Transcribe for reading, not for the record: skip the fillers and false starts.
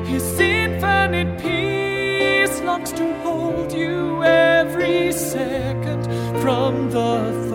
His infinite peace longs to hold you every second from the